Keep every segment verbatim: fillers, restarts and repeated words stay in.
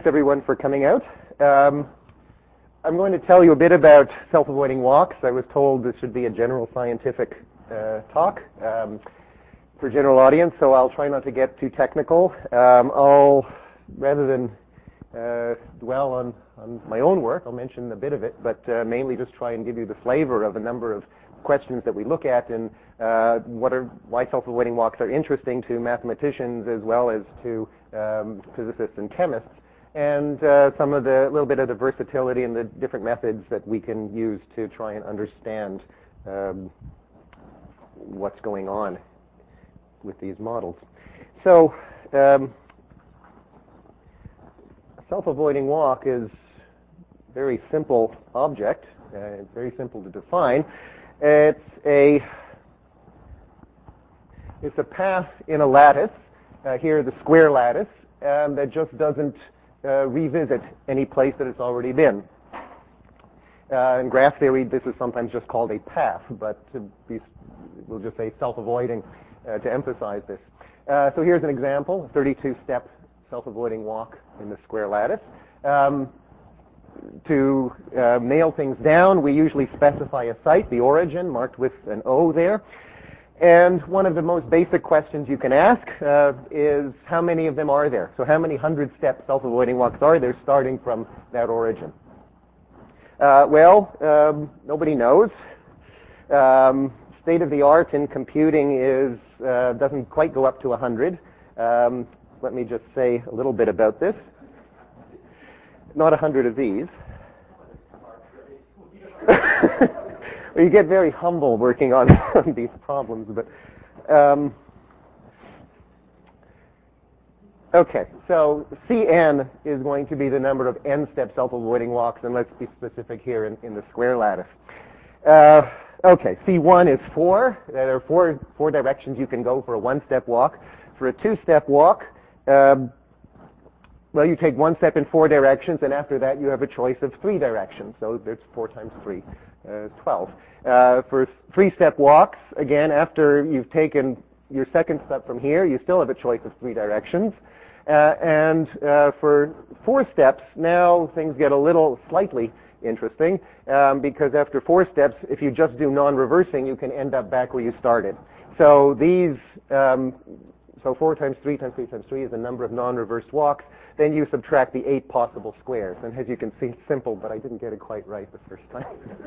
Thanks everyone for coming out. Um, I'm going to tell you a bit about self-avoiding walks. I was told this should be a general scientific uh, talk um, for general audience, so I'll try not to get too technical. Um, I'll, rather than uh, dwell on, on my own work, I'll mention a bit of it, but uh, mainly just try and give you the flavor of a number of questions that we look at and uh, what are why self-avoiding walks are interesting to mathematicians as well as to um, physicists and chemists, and uh, some of the little bit of the versatility and the different methods that we can use to try and understand um, what's going on with these models. So, um, a self-avoiding walk is a very simple object. Uh, it's very simple to define. It's a it's a path in a lattice. Uh, here, the square lattice um, that just doesn't Uh, revisit any place that it's already been. Uh, in graph theory, this is sometimes just called a path, but to be, we'll just say self-avoiding uh, to emphasize this. Uh, so here's an example, a thirty-two step self-avoiding walk in the square lattice. Um, to uh, nail things down, we usually specify a site, the origin, marked with an O there. And one of the most basic questions you can ask uh, is how many of them are there? So how many hundred-step self-avoiding walks are there starting from that origin? Uh, well, um, nobody knows. Um, state of the art in computing is uh, doesn't quite go up to one hundred. Um, let me just say a little bit about this. Not one hundred of these. Well, you get very humble working on, on these problems, but um, okay. So C N is going to be the number of n-step self-avoiding walks, and let's be specific here in, in the square lattice. Uh, okay, C one is four. There are four four directions you can go for a one-step walk. For a two-step walk, um, well, you take one step in four directions, and after that you have a choice of three directions. So there's four times three. Uh, twelve. Uh, for three-step walks, again, after you've taken your second step from here, you still have a choice of three directions. Uh, and uh, for four steps, now things get a little slightly interesting, um, because after four steps, if you just do non-reversing, you can end up back where you started. So these, um, so four times three times three times three is the number of non-reversed walks. Then you subtract the eight possible squares. And as you can see, it's simple, but I didn't get it quite right the first time.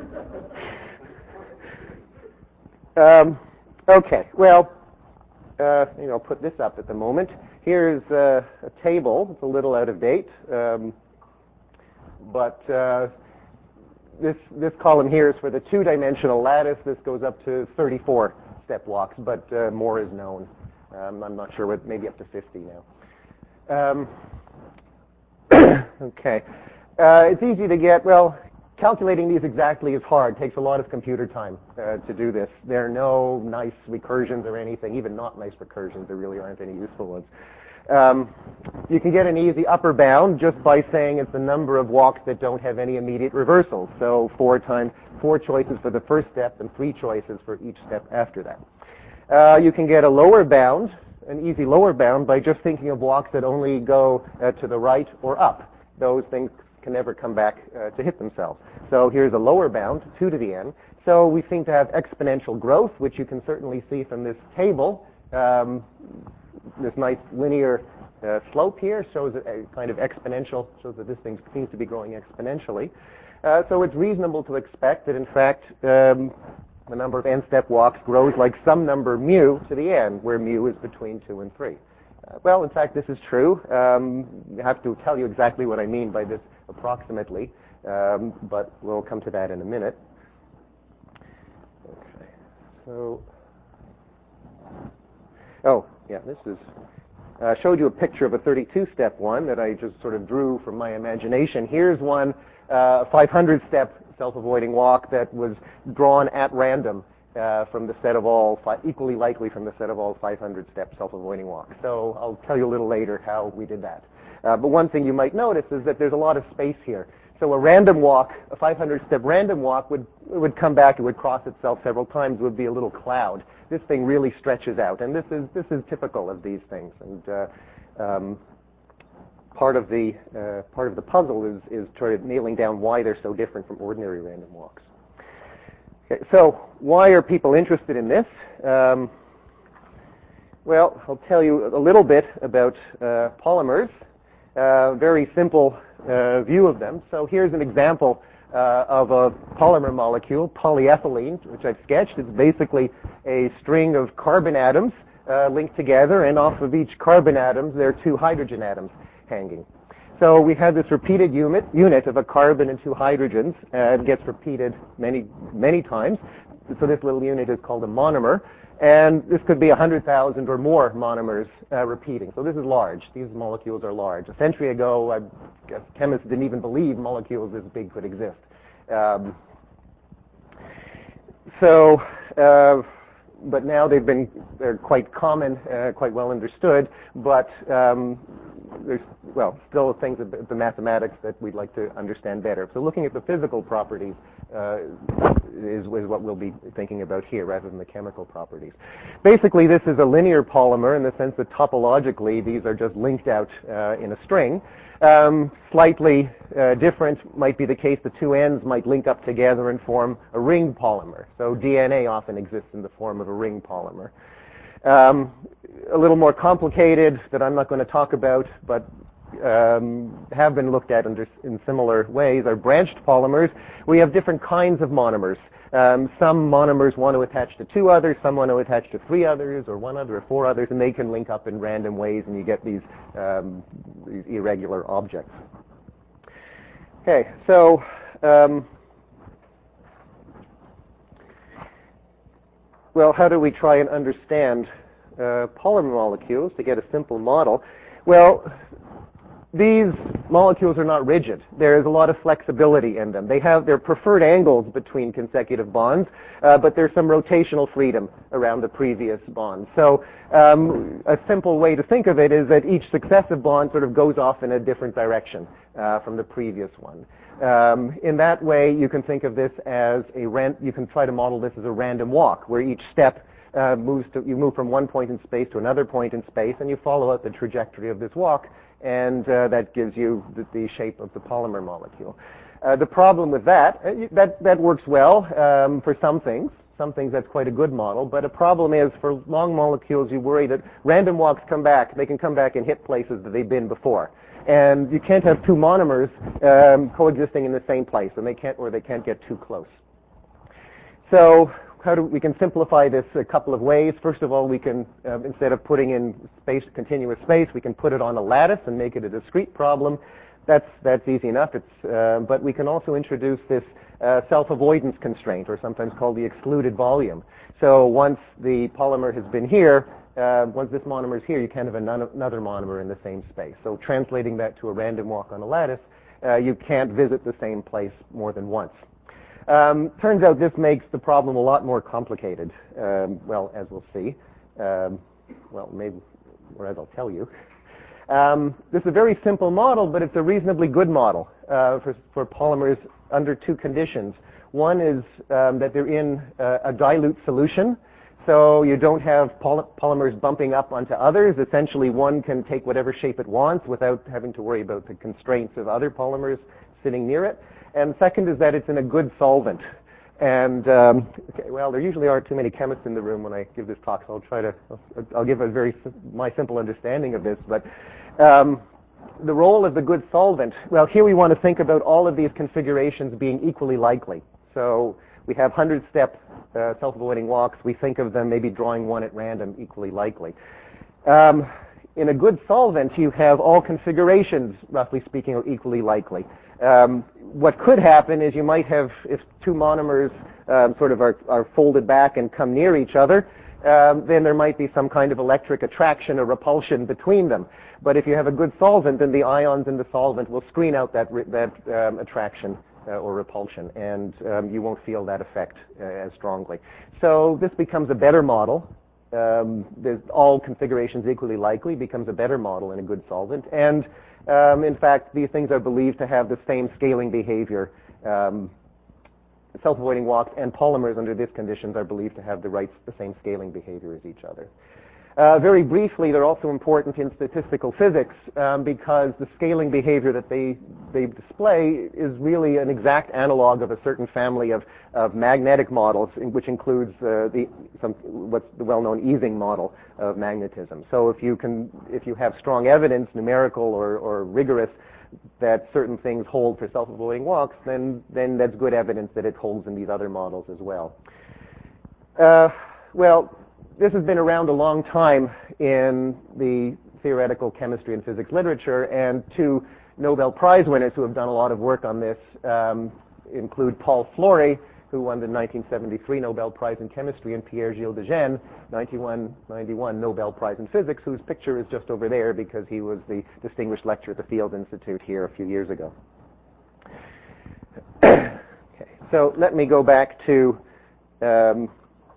um, okay, well, uh, you know, I'll put this up at the moment. Here's uh, a table. It's a little out of date. Um, but uh, this, this column here is for the two-dimensional lattice. This goes up to thirty-four step walks, but uh, more is known. Um, I'm not sure what, maybe up to fifty now. Um, okay. Uh, it's easy to get, well, calculating these exactly is hard. It takes a lot of computer time uh, to do this. There are no nice recursions or anything, even not nice recursions. There really aren't any useful ones. Um, you can get an easy upper bound just by saying it's the number of walks that don't have any immediate reversals. So four times, four choices for the first step and three choices for each step after that. Uh, you can get a lower bound, an easy lower bound, by just thinking of walks that only go uh, to the right or up. Those things can never come back uh, to hit themselves. So here's a lower bound, two to the n. So we seem to have exponential growth, which you can certainly see from this table. Um, this nice linear uh, slope here shows a, a kind of exponential, shows that this thing seems to be growing exponentially. Uh, so it's reasonable to expect that, in fact, um, the number of n-step walks grows like some number mu to the n, where mu is between two and three. Uh, well, in fact, this is true. Um, I have to tell you exactly what I mean by this approximately, um, but we'll come to that in a minute. Okay. So, oh, yeah, this is, I uh, showed you a picture of a thirty-two step one that I just sort of drew from my imagination. Here's one, uh, five hundred step self-avoiding walk that was drawn at random uh, from the set of all, fi equally likely from the set of all five hundred step self-avoiding walks. So I'll tell you a little later how we did that. Uh, but one thing you might notice is that there's a lot of space here. So a random walk, a five hundred step random walk would, would come back, it would cross itself several times, would be a little cloud. This thing really stretches out, and this is, this is typical of these things. And uh, um, part of the uh, part of the puzzle is is sort of nailing down why they're so different from ordinary random walks. Okay, so why are people interested in this? Um, well, I'll tell you a little bit about uh, polymers. Uh, very simple uh, view of them. So here's an example uh, of a polymer molecule, polyethylene, which I've sketched. It's basically a string of carbon atoms uh, linked together, and off of each carbon atom there are two hydrogen atoms hanging. So we have this repeated unit, unit of a carbon and two hydrogens. Uh, it gets repeated many, many times. So this little unit is called a monomer. And this could be one hundred thousand or more monomers uh, repeating. So this is large. These molecules are large. A century ago, I guess chemists didn't even believe molecules this big could exist. Um, so, uh, but now they've been, they're quite common, uh, quite well understood, but um, there's, well, still things of the mathematics that we'd like to understand better. So looking at the physical properties uh, is, is what we'll be thinking about here rather than the chemical properties. Basically, this is a linear polymer in the sense that topologically these are just linked out uh, in a string. Um, slightly uh, different might be the case. The two ends might link up together and form a ring polymer. So D N A often exists in the form of a ring polymer. Um, a little more complicated that I'm not going to talk about, but um, have been looked at under, in similar ways, are branched polymers. We have different kinds of monomers. Um, some monomers want to attach to two others, some want to attach to three others, or one other, or four others, and they can link up in random ways, and you get these, um, these irregular objects. Okay, so um, well, how do we try and understand uh, polymer molecules to get a simple model? Well, these molecules are not rigid. There is a lot of flexibility in them. They have their preferred angles between consecutive bonds, uh, but there's some rotational freedom around the previous bond. So um, a simple way to think of it is that each successive bond sort of goes off in a different direction uh, from the previous one. Um, in that way, you can think of this as a ran- you can try to model this as a random walk, where each step uh, moves to, you move from one point in space to another point in space, and you follow out the trajectory of this walk, and uh, that gives you the, the shape of the polymer molecule. Uh, the problem with that, uh, that, that works well um, for some things. Some things that's quite a good model, but a problem is for long molecules you worry that random walks come back, they can come back and hit places that they've been before. And you can't have two monomers um, coexisting in the same place, and they can't, or they can't get too close. So how do we can simplify this a couple of ways. First of all, we can, uh, instead of putting in space, continuous space, we can put it on a lattice and make it a discrete problem. That's, that's easy enough. It's, uh, but we can also introduce this uh, self-avoidance constraint, or sometimes called the excluded volume. So once the polymer has been here, uh, once this monomer is here, you can't have another monomer in the same space. So translating that to a random walk on a lattice, uh, you can't visit the same place more than once. Um, turns out this makes the problem a lot more complicated. Um, well, as we'll see. Um, well, maybe, or as I'll tell you. Um, this is a very simple model, but it's a reasonably good model uh, for, for polymers under two conditions. One is um, that they're in uh, a dilute solution, so you don't have poly polymers bumping up onto others. Essentially, one can take whatever shape it wants without having to worry about the constraints of other polymers sitting near it. And second is that it's in a good solvent. And, um, okay, well, there usually aren't too many chemists in the room when I give this talk, so I'll try to, I'll, I'll give a very, my simple understanding of this. But um, the role of the good solvent, well, here we want to think about all of these configurations being equally likely. So we have hundred-step uh, self-avoiding walks. We think of them maybe drawing one at random equally likely. Um, in a good solvent, you have all configurations, roughly speaking, are equally likely. Um, what could happen is you might have, if two monomers um, sort of are, are folded back and come near each other, um, then there might be some kind of electric attraction or repulsion between them. But if you have a good solvent, then the ions in the solvent will screen out that, that um, attraction uh, or repulsion, and um, you won't feel that effect uh, as strongly. So this becomes a better model. Um, there's all configurations equally likely, becomes a better model in a good solvent. And um, in fact, these things are believed to have the same scaling behavior. Um, self-avoiding walks and polymers under these conditions are believed to have the, right, the same scaling behavior as each other. Uh, very briefly, they're also important in statistical physics um, because the scaling behavior that they, they display is really an exact analog of a certain family of, of magnetic models, in, which includes uh, the, some, what's the well-known Ising model of magnetism. So if you, can, if you have strong evidence, numerical or, or rigorous, that certain things hold for self-avoiding walks, then, then that's good evidence that it holds in these other models as well. Uh, well, this has been around a long time in the theoretical chemistry and physics literature, and two Nobel Prize winners who have done a lot of work on this um, include Paul Flory, who won the nineteen seventy-three Nobel Prize in Chemistry, and Pierre-Gilles de Gennes, nineteen ninety-one Nobel Prize in Physics, whose picture is just over there because he was the distinguished lecturer at the Field Institute here a few years ago. Okay, so let me go back to um,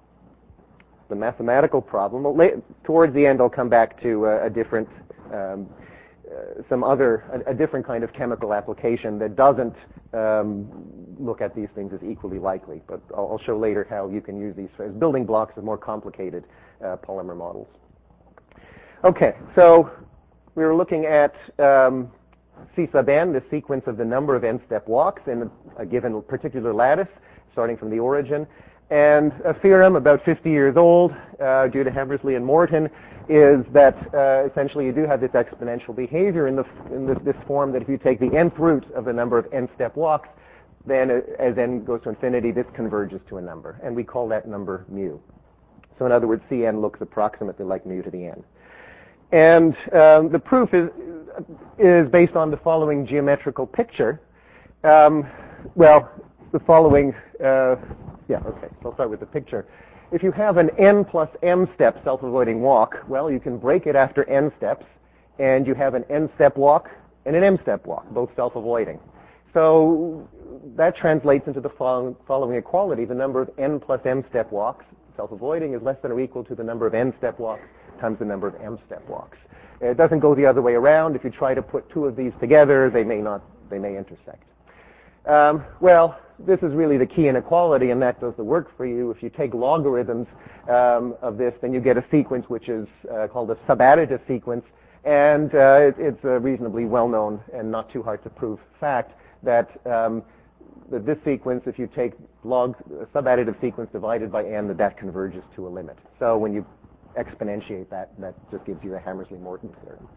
the mathematical problem. Well, la- towards the end, I'll come back to uh, a different, um, uh, some other, a, a different kind of chemical application that doesn't um, look at these things as equally likely. But I'll, I'll show later how you can use these as building blocks of more complicated uh, polymer models. Okay, so we were looking at um, C sub n, the sequence of the number of n-step walks in a, a given particular lattice, starting from the origin. And a theorem about fifty years old, uh, due to Hammersley and Morton, is that uh, essentially you do have this exponential behavior in, the, in this, this form that if you take the nth root of the number of n-step walks, then uh, as n goes to infinity, this converges to a number. And we call that number mu. So in other words, Cn looks approximately like mu to the n. And um, the proof is, is based on the following geometrical picture. Um, well, the following... Uh, Yeah, okay, so I'll start with the picture. If you have an n plus m step self-avoiding walk, well, you can break it after n steps, and you have an n-step walk and an m-step walk, both self-avoiding. So that translates into the following equality. The number of n plus m step walks, self-avoiding, is less than or equal to the number of n step walks times the number of m step walks. It doesn't go the other way around. If you try to put two of these together, they may not, they may intersect. Um, well, this is really the key inequality, and that does the work for you. If you take logarithms um, of this, then you get a sequence which is uh, called a subadditive sequence, and uh, it, it's a reasonably well-known and not too hard to prove fact that, um, that this sequence, if you take log uh, subadditive sequence divided by n, that that converges to a limit. So when you exponentiate that, that just gives you the Hammersley-Morton theorem.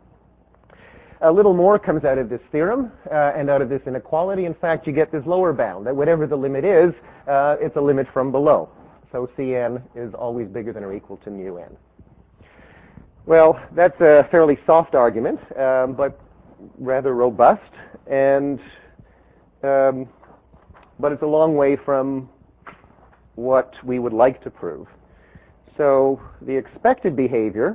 A little more comes out of this theorem uh, and out of this inequality. In fact, you get this lower bound, that whatever the limit is, uh, it's a limit from below. So Cn is always bigger than or equal to mu n. Well, that's a fairly soft argument, um, but rather robust, and um, but it's a long way from what we would like to prove. So the expected behavior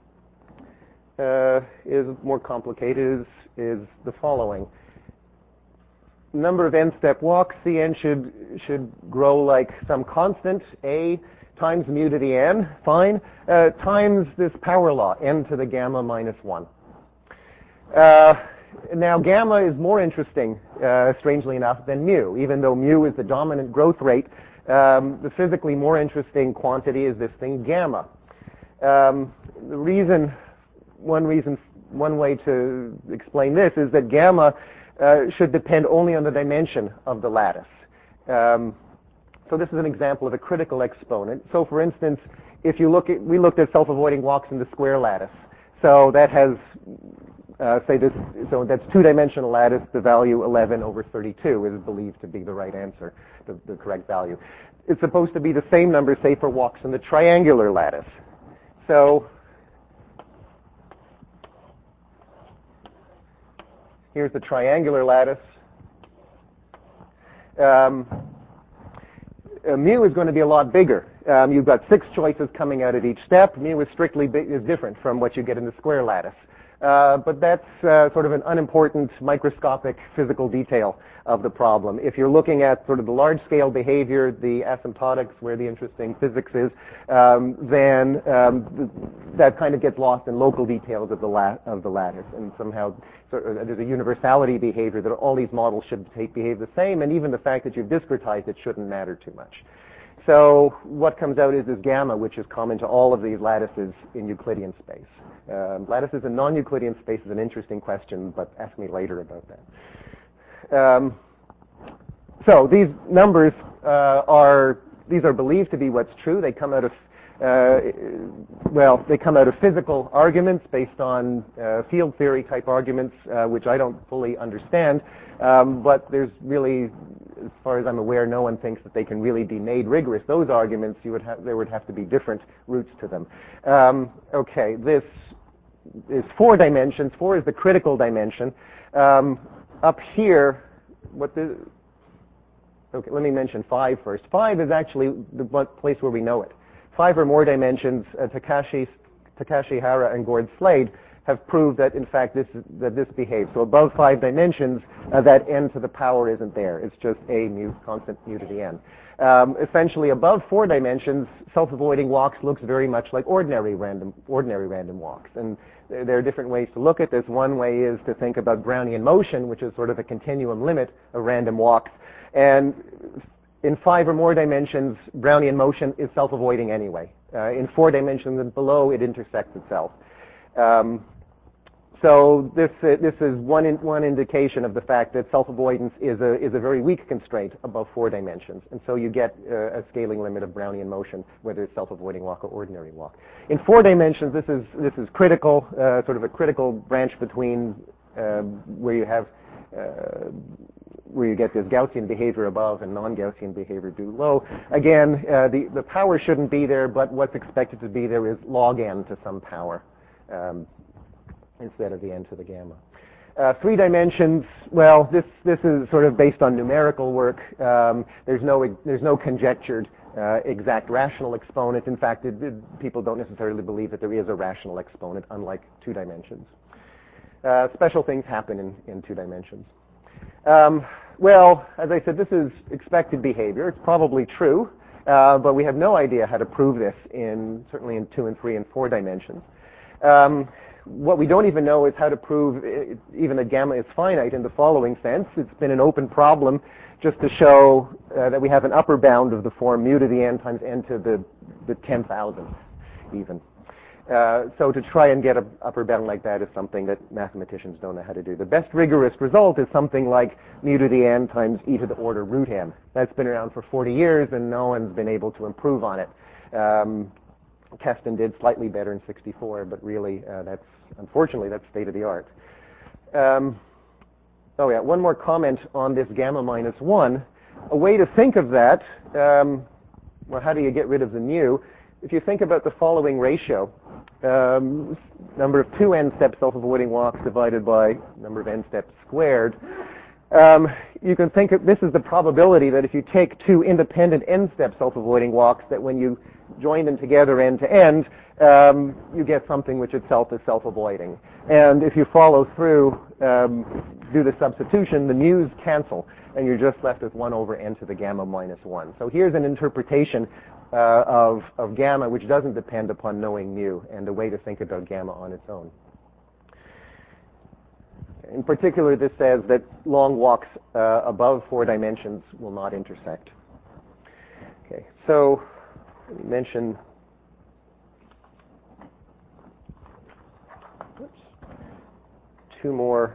Uh, is more complicated, is, is the following. Number of n-step walks, Cn should, should grow like some constant, a times mu to the n, fine, uh, times this power law, n to the gamma minus one. Uh, now, gamma is more interesting, uh, strangely enough, than mu. Even though mu is the dominant growth rate, um, the physically more interesting quantity is this thing, gamma. Um, the reason One reason, one way to explain this is that gamma uh, should depend only on the dimension of the lattice. Um, so this is an example of a critical exponent. So for instance, if you look at, we looked at self-avoiding walks in the square lattice. So that has, uh, say this, so that's two-dimensional lattice. The value eleven over thirty-two is believed to be the right answer, the, the correct value. It's supposed to be the same number, say, for walks in the triangular lattice. So here's the triangular lattice. Um, uh, mu is going to be a lot bigger. Um, you've got six choices coming out at each step. Mu is strictly big, is different from what you get in the square lattice. Uh, but that's uh, sort of an unimportant microscopic physical detail of the problem. If you're looking at sort of the large-scale behavior, the asymptotics, where the interesting physics is, um, then um, th that kind of gets lost in local details of the la of the lattice, and somehow sort of, there's a universality behavior that all these models should take, behave the same, and even the fact that you've discretized it shouldn't matter too much. So what comes out is this gamma, which is common to all of these lattices in Euclidean space. Um, lattices in non-Euclidean space is an interesting question, but ask me later about that. Um, so these numbers uh, are, these are believed to be what's true. They come out of Uh, well, they come out of physical arguments based on uh, field theory type arguments, uh, which I don't fully understand. Um, but there's really, as far as I'm aware, no one thinks that they can really be made rigorous. Those arguments, you would have, there would have to be different roots to them. Um, okay, this is four dimensions. Four is the critical dimension. Um, up here, what the okay, let me mention five first. Five is actually the place where we know it. Five or more dimensions, uh, Takashi, Takashi Hara and Gord Slade have proved that, in fact, this that this behaves. So above five dimensions, uh, that n to the power isn't there. It's just a mu, constant mu to the n. Um, essentially, above four dimensions, self-avoiding walks looks very much like ordinary random ordinary random walks. And there, there are different ways to look at this. One way is to think about Brownian motion, which is sort of a continuum limit of random walks. And in five or more dimensions, Brownian motion is self-avoiding anyway. Uh, in four dimensions and below, it intersects itself. Um, so this uh, this is one in, one indication of the fact that self-avoidance is a is a very weak constraint above four dimensions, and so you get uh, a scaling limit of Brownian motion, whether it's self-avoiding walk or ordinary walk. In four dimensions, this is this is critical, uh, sort of a critical branch between uh, where you have. Uh, where you get this Gaussian behavior above and non-Gaussian behavior below. Again, uh, the, the power shouldn't be there, but what's expected to be there is log n to some power um, instead of the n to the gamma. Uh, three dimensions, well, this, this is sort of based on numerical work. Um, there's, no, there's no conjectured uh, exact rational exponent. In fact, it, it, people don't necessarily believe that there is a rational exponent, unlike two dimensions. Uh, special things happen in, in two dimensions. Um, well, as I said, this is expected behavior. It's probably true, uh, but we have no idea how to prove this in certainly in two and three and four dimensions. Um, what we don't even know is how to prove it, even that gamma is finite in the following sense. It's been an open problem just to show uh, that we have an upper bound of the form mu to the n times n to the, the ten thousandth even. Uh, so to try and get an upper bound like that is something that mathematicians don't know how to do. The best rigorous result is something like mu to the n times e to the order root n. That's been around for forty years, and no one's been able to improve on it. Um, Keston did slightly better in sixty-four, but really, uh, that's unfortunately that's state of the art. Um, oh yeah, one more comment on this gamma minus one. A way to think of that, um, well, how do you get rid of the mu? If you think about the following ratio, um, number of two n-step self-avoiding walks divided by number of n-steps squared, um, you can think of this is the probability that if you take two independent n-step self-avoiding walks, that when you join them together end to end, um, you get something which itself is self-avoiding. And if you follow through, um, do the substitution, the mu's cancel, and you're just left with one over n to the gamma minus one. So here's an interpretation uh, of, of gamma which doesn't depend upon knowing mu, and a way to think about gamma on its own. In particular, this says that long walks uh, above four dimensions will not intersect. Okay, so let me mention oops, two more,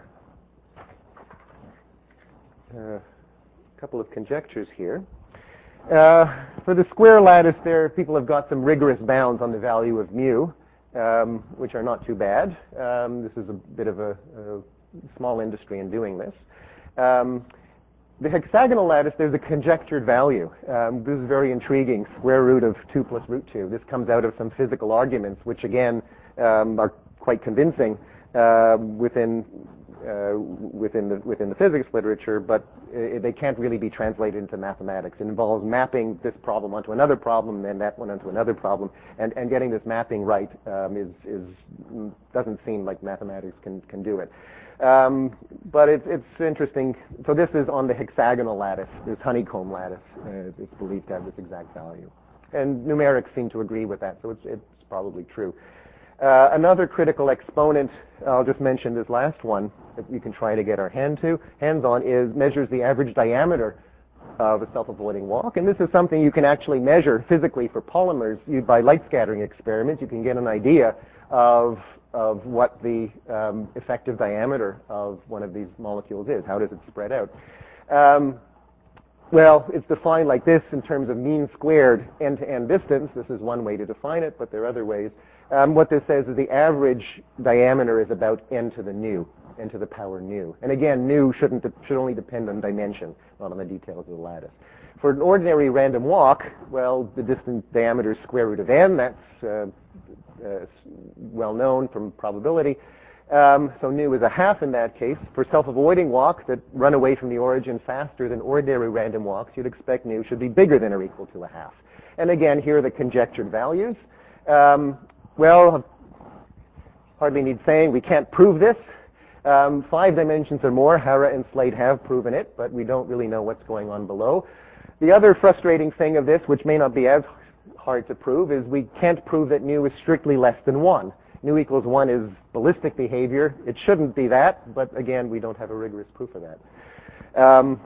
a uh, couple of conjectures here. Uh, for the square lattice there, people have got some rigorous bounds on the value of mu, um, which are not too bad. Um, this is a bit of a, a small industry in doing this. Um, the hexagonal lattice, there's a conjectured value. Um, this is very intriguing, square root of two plus root two. This comes out of some physical arguments, which again um, are quite convincing uh, within uh, within the within the physics literature, but uh, they can't really be translated into mathematics. It involves mapping this problem onto another problem, then that one onto another problem, and, and getting this mapping right um, is is doesn't seem like mathematics can can do it. Um, but it, it's interesting. So this is on the hexagonal lattice, this honeycomb lattice. Uh, it's believed to have this exact value. And numerics seem to agree with that, so it's, it's probably true. Uh, another critical exponent, I'll just mention this last one that you can try to get our hand to, hands on, is measures the average diameter of a self-avoiding walk. And this is something you can actually measure physically for polymers. You, by light scattering experiments, you can get an idea of, of what the um, effective diameter of one of these molecules is. How does it spread out? Um, well, it's defined like this in terms of mean squared end-to-end distance. This is one way to define it, but there are other ways. Um, what this says is the average diameter is about n to the nu, n to the power nu. And again, nu shouldn't de- should only depend on dimension, not on the details of the lattice. For an ordinary random walk, well, the distance diameter is square root of n. That's uh, uh, well known from probability. Um, so nu is a half in that case. For self-avoiding walks that run away from the origin faster than ordinary random walks, you'd expect nu should be bigger than or equal to a half. And again, here are the conjectured values. Um, well, hardly need saying, we can't prove this. Um, five dimensions or more, Hara and Slade have proven it, but we don't really know what's going on below. The other frustrating thing of this, which may not be as hard to prove, is we can't prove that nu is strictly less than one. Nu equals one is ballistic behavior. It shouldn't be that, but again, we don't have a rigorous proof of that. Um,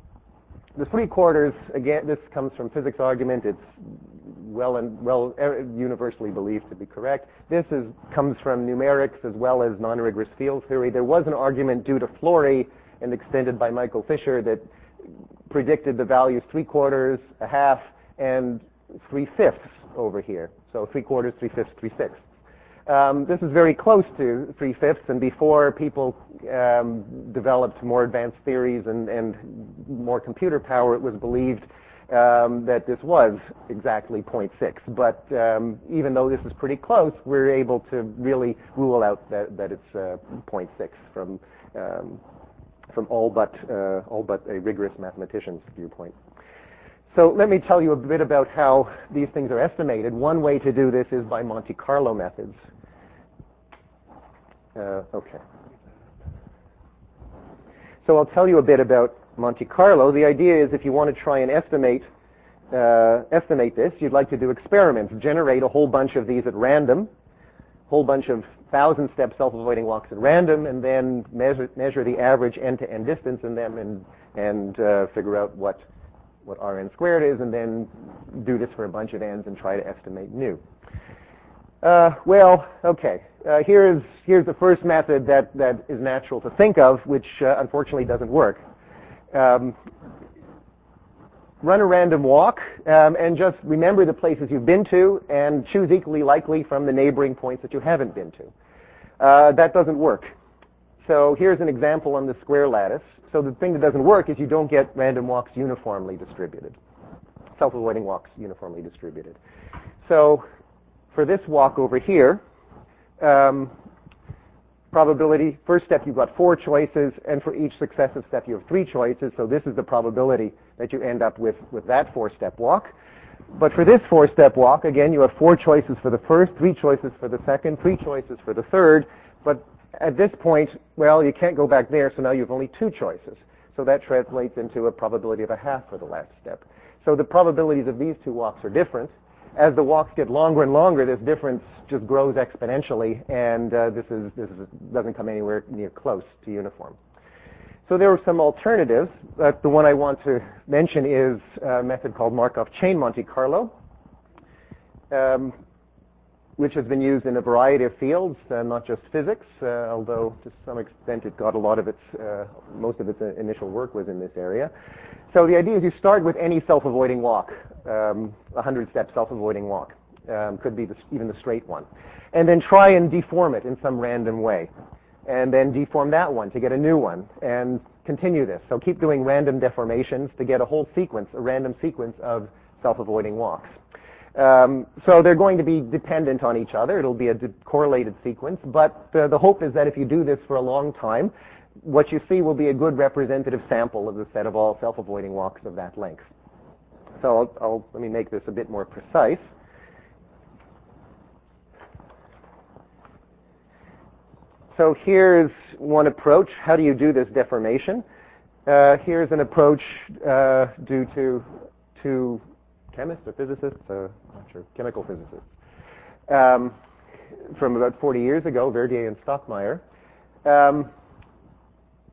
the three quarters, again, this comes from physics argument. It's well and well universally believed to be correct. This is comes from numerics as well as non-rigorous field theory. There was an argument due to Flory and extended by Michael Fisher that predicted the values three quarters, a half, and three fifths over here. So three quarters, three fifths, three sixths. Um, this is very close to three fifths, and before people um, developed more advanced theories and, and more computer power, it was believed um, that this was exactly zero point six. But um, even though this is pretty close, we're able to really rule out that, that it's uh, zero point six from um, from all but uh, all but a rigorous mathematician's viewpoint. So let me tell you a bit about how these things are estimated. One way to do this is by Monte Carlo methods. Uh, okay. So I'll tell you a bit about Monte Carlo. The idea is if you want to try and estimate uh, estimate this, you'd like to do experiments, generate a whole bunch of these at random, whole bunch of thousand-step self-avoiding walks at random, and then measure, measure the average end-to-end distance in them and, and uh, figure out what what Rn squared is, and then do this for a bunch of n's and try to estimate nu. Uh, well, okay. Uh, here's here's the first method that, that is natural to think of, which uh, unfortunately doesn't work. Um, run a random walk um, and just remember the places you've been to and choose equally likely from the neighboring points that you haven't been to. Uh, that doesn't work. So here's an example on the square lattice. So the thing that doesn't work is you don't get random walks uniformly distributed, self-avoiding walks uniformly distributed. So for this walk over here, um, probability, first step you've got four choices, and for each successive step you have three choices, so this is the probability that you end up with, with that four-step walk. But for this four-step walk, again, you have four choices for the first, three choices for the second, three choices for the third, but at this point, well, you can't go back there, so now you have only two choices. So that translates into a probability of a half for the last step. So the probabilities of these two walks are different. As the walks get longer and longer, this difference just grows exponentially, and uh, this, is, this is, doesn't come anywhere near close to uniform. So there are some alternatives. Uh, the one I want to mention is a method called Markov chain Monte Carlo. Um, which has been used in a variety of fields, uh, not just physics, uh, although to some extent it got a lot of its, uh, most of its uh, initial work was in this area. So the idea is you start with any self-avoiding walk, um, a hundred-step self-avoiding walk, um, could be the, even the straight one, and then try and deform it in some random way, and then deform that one to get a new one, and continue this. So keep doing random deformations to get a whole sequence, a random sequence of self-avoiding walks. Um, so they're going to be dependent on each other. It'll be a de- correlated sequence, but uh, the hope is that if you do this for a long time, what you see will be a good representative sample of the set of all self-avoiding walks of that length. So I'll, I'll, let me make this a bit more precise. So here's one approach. How do you do this deformation? Uh, here's an approach uh, due to two chemists or physicists, uh, not sure, chemical physicists, um, from about forty years ago, Verdier and Stockmeyer. Um,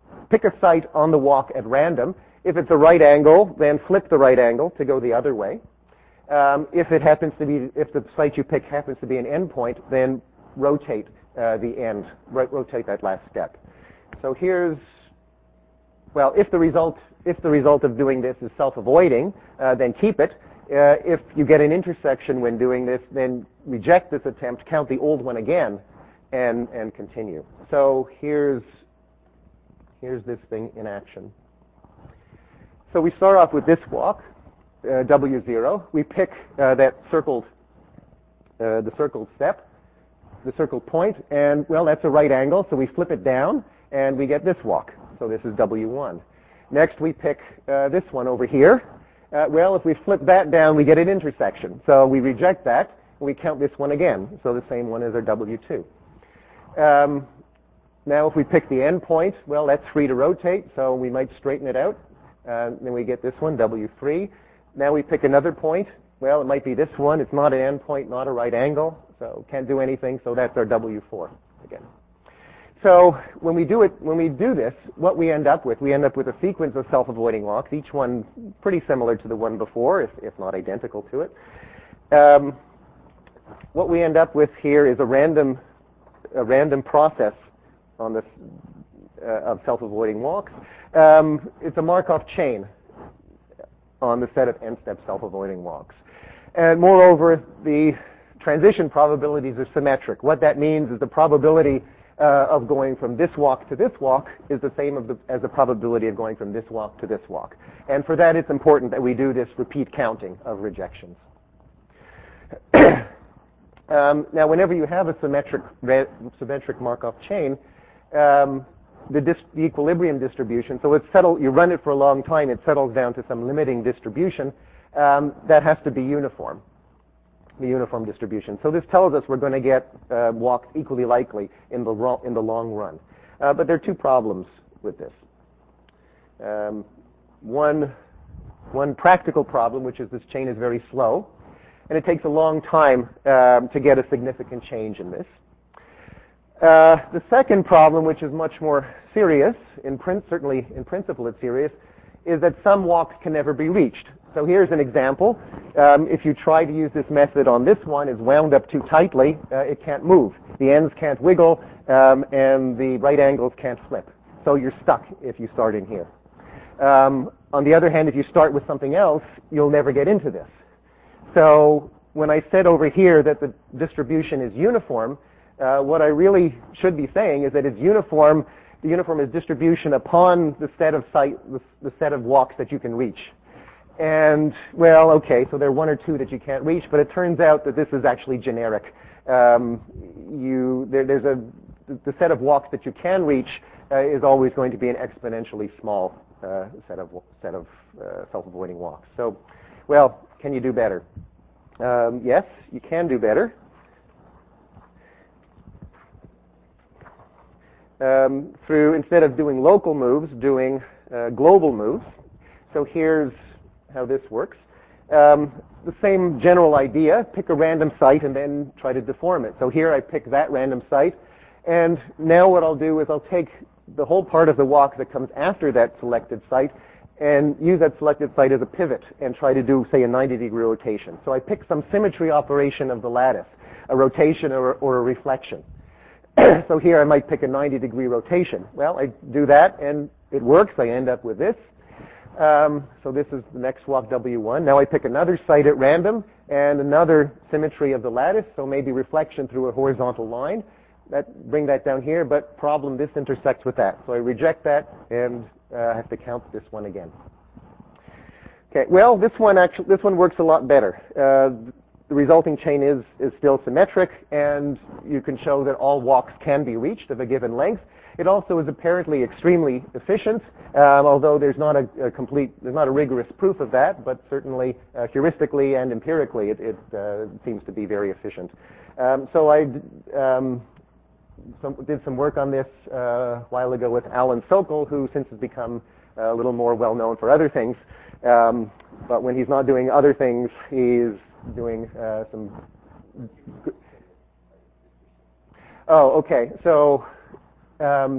pick a site on the walk at random. If it's a right angle, then flip the right angle to go the other way. Um, if it happens to be, if the site you pick happens to be an endpoint, then rotate uh, the end, right, rotate that last step. So here's, well, if the result, if the result of doing this is self-avoiding, uh, then keep it. Uh, if you get an intersection when doing this, then reject this attempt, count the old one again, and and continue. So here's here's this thing in action. So we start off with this walk, uh, W zero. We pick uh, that circled, uh, the circled step, the circled point, and well, that's a right angle, so we flip it down, and we get this walk. So this is W one. Next, we pick uh, this one over here. Uh, well, if we flip that down, we get an intersection. So we reject that, and we count this one again. So the same one as our W two. Um, now, if we pick the end point, well, that's free to rotate, so we might straighten it out. Uh, then we get this one, W three. Now we pick another point. Well, it might be this one. It's not an end point, not a right angle, so can't do anything. So that's our W four again. So when we do it, when we do this, what we end up with, we end up with a sequence of self-avoiding walks, each one pretty similar to the one before, if, if not identical to it. Um, what we end up with here is a random, a random process on this uh, of self-avoiding walks. Um, it's a Markov chain on the set of n-step self-avoiding walks. And moreover, the transition probabilities are symmetric. What that means is the probability uh, of going from this walk to this walk is the same of the, as the probability of going from this walk to this walk. And for that, it's important that we do this repeat counting of rejections. um, now, whenever you have a symmetric, symmetric Markov chain, um, The, dis the equilibrium distribution, so it's settled, you run it for a long time, it settles down to some limiting distribution um, that has to be uniform, the uniform distribution. So this tells us we're going to get uh, walks equally likely in the, in the long run. Uh, but there are two problems with this. Um, one, one practical problem, which is this chain is very slow, and it takes a long time um, to get a significant change in this. Uh, the second problem, which is much more serious, in print, certainly in principle it's serious, is that some walks can never be reached. So here's an example. Um, if you try to use this method on this one, it's wound up too tightly, uh, it can't move. The ends can't wiggle, um, and the right angles can't flip. So you're stuck if you start in here. Um, on the other hand, if you start with something else, you'll never get into this. So when I said over here that the distribution is uniform, Uh, what I really should be saying is that it's uniform. The uniform is distribution upon the set of site, the, the set of walks that you can reach. And well, okay, so there are one or two that you can't reach, but it turns out that this is actually generic. Um, you there, there's a the set of walks that you can reach uh, is always going to be an exponentially small uh, set of set of uh, self-avoiding walks. So, well, can you do better? Um, yes, you can do better. Um, through, instead of doing local moves, doing uh, global moves. So here's how this works. Um, the same general idea, pick a random site and then try to deform it. So here I pick that random site, and now what I'll do is I'll take the whole part of the walk that comes after that selected site and use that selected site as a pivot and try to do, say, a ninety degree rotation. So I pick some symmetry operation of the lattice, a rotation or, or a reflection. So here I might pick a ninety degree rotation. Well, I do that and it works. I end up with this. Um, so this is the next walk, W one. Now I pick another site at random and another symmetry of the lattice, so maybe reflection through a horizontal line. That, bring that down here, but problem, this intersects with that. So I reject that and uh, I have to count this one again. Okay, well, this one actually, this one works a lot better. Uh, The resulting chain is, is still symmetric, and you can show that all walks can be reached of a given length. It also is apparently extremely efficient, um, although there's not a, a complete, there's not a rigorous proof of that, but certainly uh, heuristically and empirically it, it uh, seems to be very efficient. Um, so I um, some, did some work on this uh, a while ago with Alan Sokol, who since has become a little more well known for other things, um, but when he's not doing other things, he's doing uh, some. Oh, okay. So um,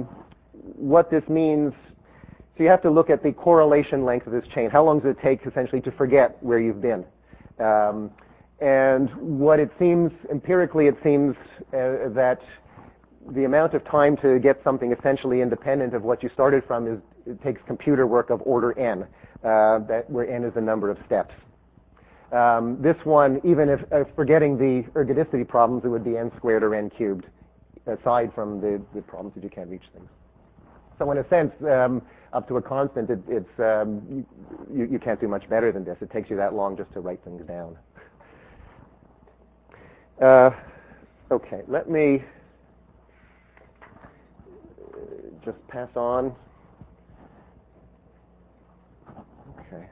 what this means, so you have to look at the correlation length of this chain. How long does it take essentially to forget where you've been? Um, and what it seems, empirically it seems uh, that the amount of time to get something essentially independent of what you started from is, it takes computer work of order n, uh, that, where n is the number of steps. Um, this one, even if uh, forgetting the ergodicity problems, it would be n squared or n cubed, aside from the, the problems that you can't reach things. So in a sense, um, up to a constant, it, it's, um, you, you can't do much better than this. It takes you that long just to write things down. Uh, okay, let me just pass on. Okay.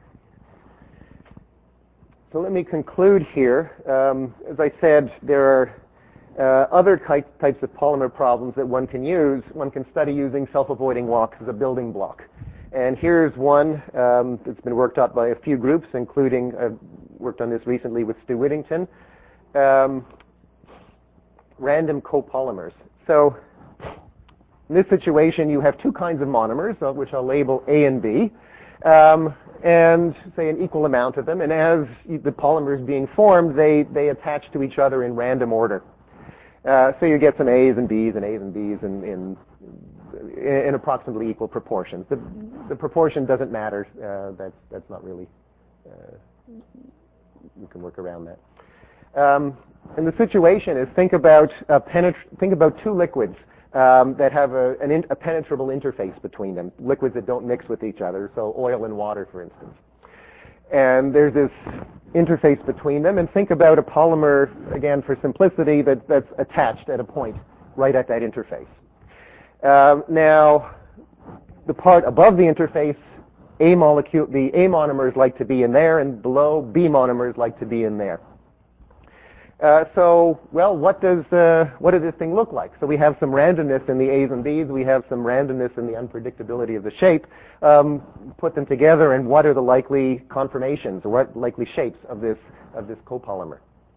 So let me conclude here. Um, as I said, there are uh, other type, types of polymer problems that one can use. One can study using self-avoiding walks as a building block. And here's one um, that's been worked out by a few groups, including, uh, worked on this recently with Stu Whittington. Um, random copolymers. So in this situation, you have two kinds of monomers, uh, which I'll label A and B, um, and say an equal amount of them. And as the polymer is being formed, they, they attach to each other in random order. Uh, so you get some A's and B's and A's and B's in, in, in approximately equal proportions. The, the proportion doesn't matter. Uh, that's, that's not really, uh, you can work around that. Um, and the situation is, think about, uh, penetr- think about two liquids um, that have a, an in- a penetrable interface between them, liquids that don't mix with each other, so oil and water, for instance. And there's this interface between them, and think about a polymer, again, for simplicity, that, that's attached at a point right at that interface. Um, now, the part above the interface, A molecule, the A monomers like to be in there, and below, B monomers like to be in there. Uh, so, well, what does uh, what does this thing look like? So we have some randomness in the A's and B's. We have some randomness in the unpredictability of the shape. Um, put them together, and what are the likely conformations, or what likely shapes of this of this copolymer?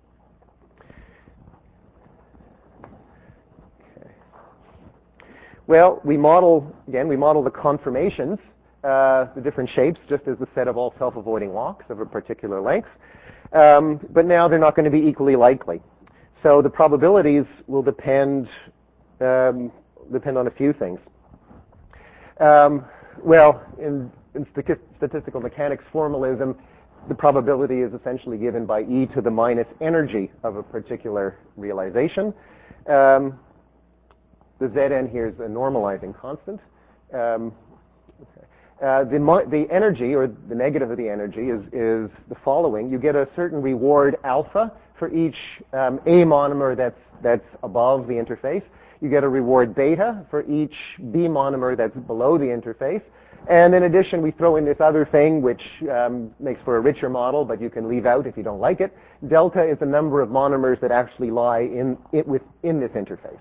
Okay. Well, we model again. We model the conformations, uh, the different shapes, just as the set of all self-avoiding walks of a particular length. Um, but now they're not going to be equally likely. So the probabilities will depend um, depend on a few things. Um, well, in, in stati- statistical mechanics formalism, the probability is essentially given by e to the minus energy of a particular realization. Um, the Zn here is a normalizing constant. Um, okay. Uh, the, mo- the energy, or the negative of the energy, is, is the following. You get a certain reward alpha for each um, A monomer that's, that's above the interface. You get a reward beta for each B monomer that's below the interface. And in addition, we throw in this other thing, which um, makes for a richer model, but you can leave out if you don't like it. Delta is the number of monomers that actually lie in, it within this interface.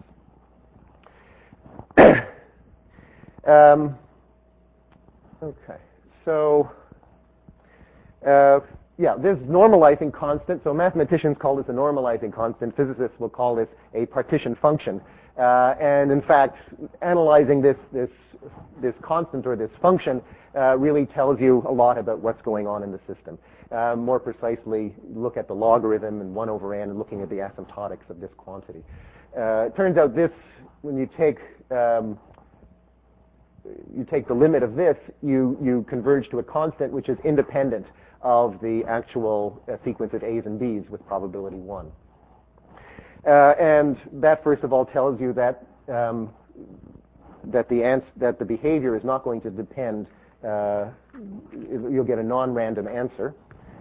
um, Okay, so uh, yeah, this normalizing constant. So mathematicians call this a normalizing constant. Physicists will call this a partition function. Uh, and in fact, analyzing this this this constant or this function uh, really tells you a lot about what's going on in the system. Uh, more precisely, look at the logarithm and one over n, and looking at the asymptotics of this quantity. Uh, it turns out this, when you take um, you take the limit of this, you, you converge to a constant which is independent of the actual uh, sequence of A's and B's with probability one. Uh, and that, first of all, tells you that um, that the ans- that the behavior is not going to depend. Uh, you'll get a non-random answer.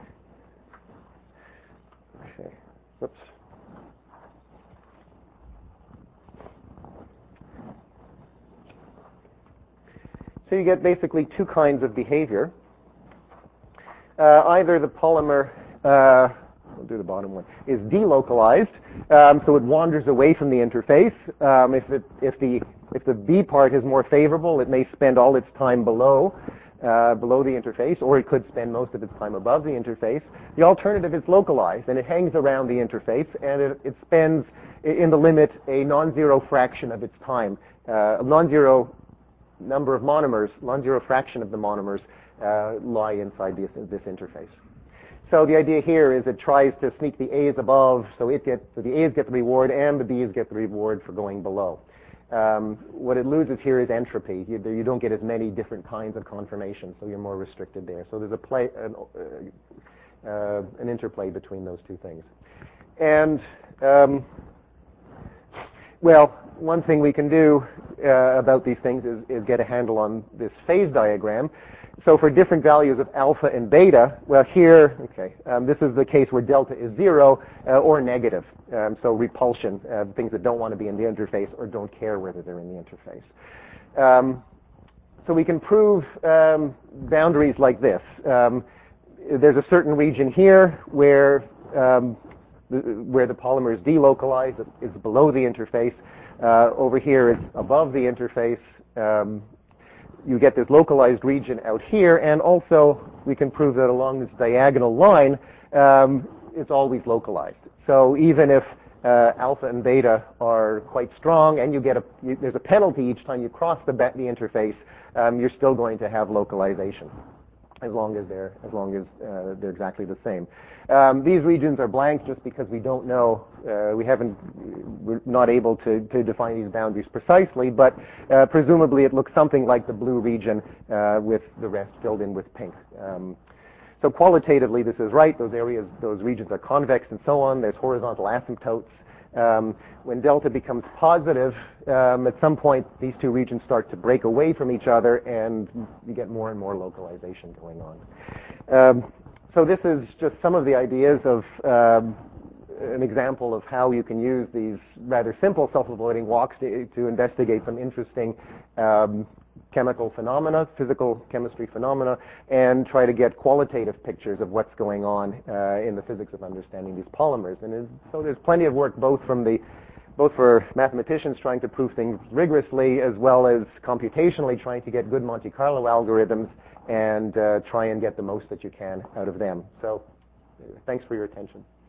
Okay. Whoops. So you get basically two kinds of behavior. Uh, either the polymer, uh, we'll do the bottom one, is delocalized, um, so it wanders away from the interface. Um, if, it, if, the, if the B part is more favorable, it may spend all its time below, uh, below the interface, or it could spend most of its time above the interface. The alternative is localized, and it hangs around the interface, and it, it spends, in the limit, a non-zero fraction of its time. Uh, a non-zero number of monomers, non-zero fraction of the monomers, uh, lie inside this, this interface. So the idea here is it tries to sneak the A's above, so it gets, so the A's get the reward and the B's get the reward for going below. Um, what it loses here is entropy. You, you don't get as many different kinds of conformations, so you're more restricted there. So there's a play, an, uh, uh, an interplay between those two things. And um, well, one thing we can do uh, about these things is, is get a handle on this phase diagram. So for different values of alpha and beta, well here, okay, um, this is the case where delta is zero uh, or negative. Um, so repulsion, uh, things that don't want to be in the interface or don't care whether they're in the interface. Um, so we can prove um, boundaries like this. Um, there's a certain region here where um, the, where the polymer is delocalized, it's below the interface. Uh, over here it's above the interface. Um, you get this localized region out here, and also we can prove that along this diagonal line, um, it's always localized. So even if uh, alpha and beta are quite strong, and you get a you, there's a penalty each time you cross the, the interface, um, you're still going to have localization, as long as they're as long as uh, they're exactly the same. Um, these regions are blank just because we don't know. Uh, we haven't. We're not able to, to define these boundaries precisely, but uh, presumably it looks something like the blue region uh, with the rest filled in with pink. Um, so qualitatively, this is right. Those areas, those regions are convex, and so on. There's horizontal asymptotes. Um, when delta becomes positive, um, at some point these two regions start to break away from each other, and you get more and more localization going on. Um, so this is just some of the ideas of um, an example of how you can use these rather simple self-avoiding walks to, to investigate some interesting um, chemical phenomena, physical chemistry phenomena, and try to get qualitative pictures of what's going on uh, in the physics of understanding these polymers. And so there's plenty of work both from the both for mathematicians trying to prove things rigorously, as well as computationally trying to get good Monte Carlo algorithms and uh, try and get the most that you can out of them. So thanks for your attention.